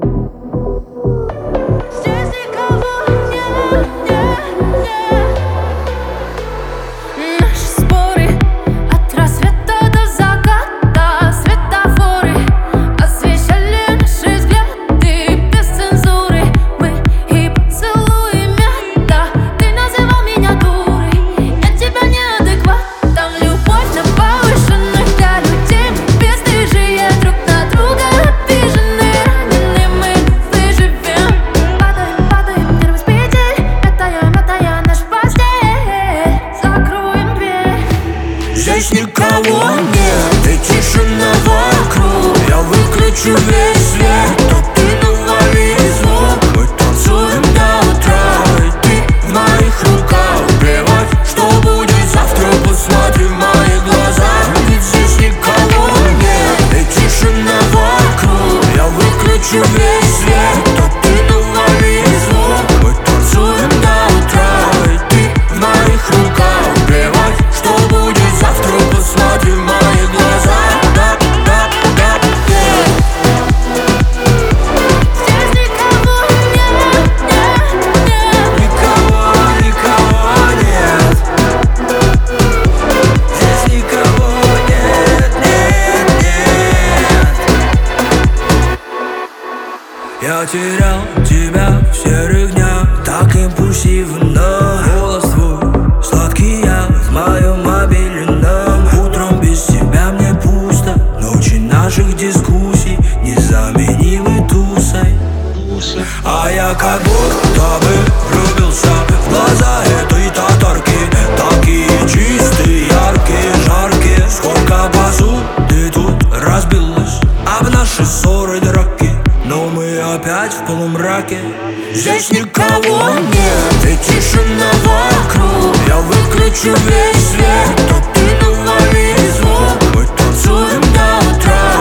Здесь никого нет, нет, нет. Наши споры от рассвета до заката, светофоры освещали наши взгляды без цензуры. Мы и поцелуи мята. Ты называл меня дурой, я тебя неадекватом. Любовь на повышенных для людей. Мы бесстыжие, друг на друга обижены, ранены. Мы выживем. Падаем, падаем, нервы с петель. Метая наш постель. Закроем дверь. Здесь никого нет, и тишина вокруг. Я выключу весь свет, а ты навали звук. Мы танцуем до утра, и ты в моих руках. Плевать, что будет завтра, посмотри в мои глаза. Ведь здесь никого нет, и тишина вокруг. Я выключу весь свет, а ты навали звук. Мы танцуем до утра, и ты в моих руках. Плевать, что будет завтра, посмотри в мои глаза. Здесь никого нет, нет, нет. Никого нет. Здесь никого нет, нет. Я терял тебя в серых днях, так импульсивно. Голос твой сладкий я в моем мобильном. Утром без тебя мне пусто. Ночи наших дискуссий незаменимы тусой. А я как будто бы влюбился в глаза этой татарки. Такие чистые, яркие, жаркие. Сколько посуды тут разбилось об наши ссоры, драки. Но мы опять в полумраке. Здесь никого нет, и тишина вокруг. Я выключу весь свет, а ты навали звук. Мы танцуем до утра,